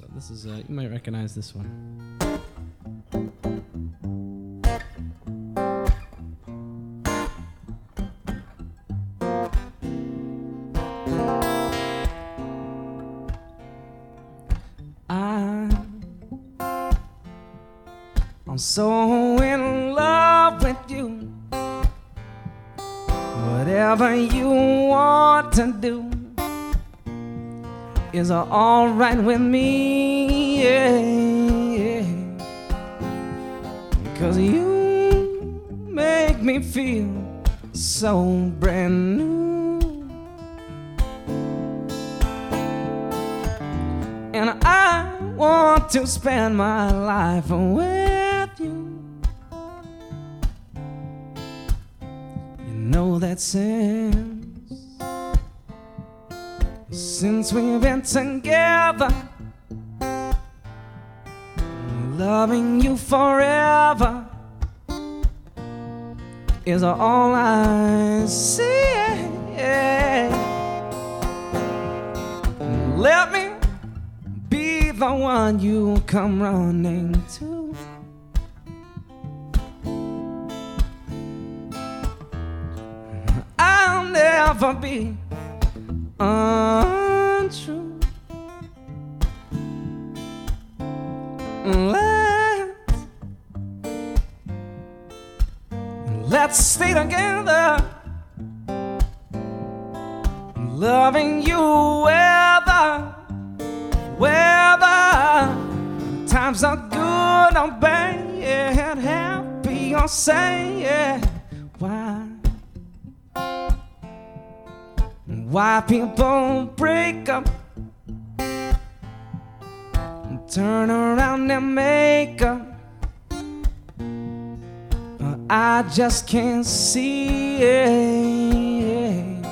So this is, you might recognize this one. I'm so in love with you. Whatever you want to do is all right with me, yeah. 'Cause you make me feel so brand new. And I want to spend my life with you. You know that since we've been together, loving you forever is all I see. Let me be the one you come running to. I'll never be untrue. Let's stay together, loving you whether times are good or bad, happy or sad. Why people break up and turn around and make up, I just can't see it.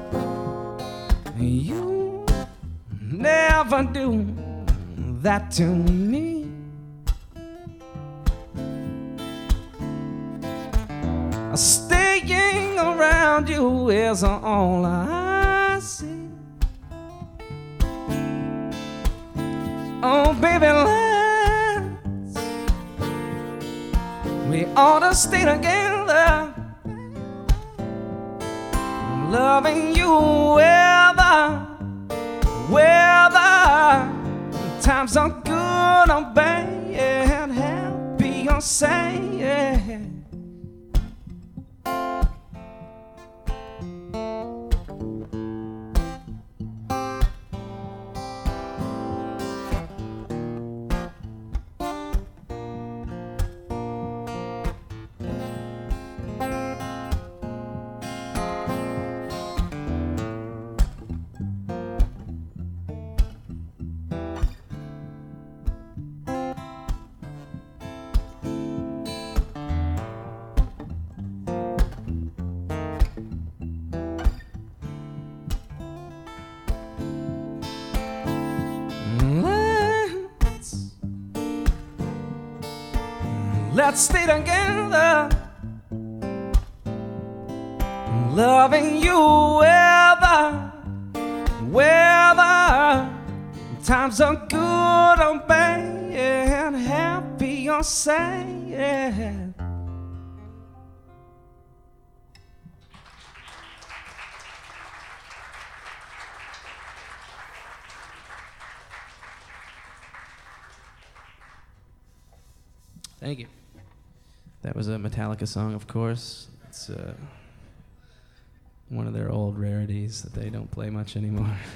You never do that to me. Staying around you is all I see. Oh baby, we ought to stay together, loving you whether times are good or bad, happy or sad. Let's stay together, loving you whether times are good or bad, happy or sad. Thank you. That was a Metallica song, of course. It's one of their old rarities that they don't play much anymore.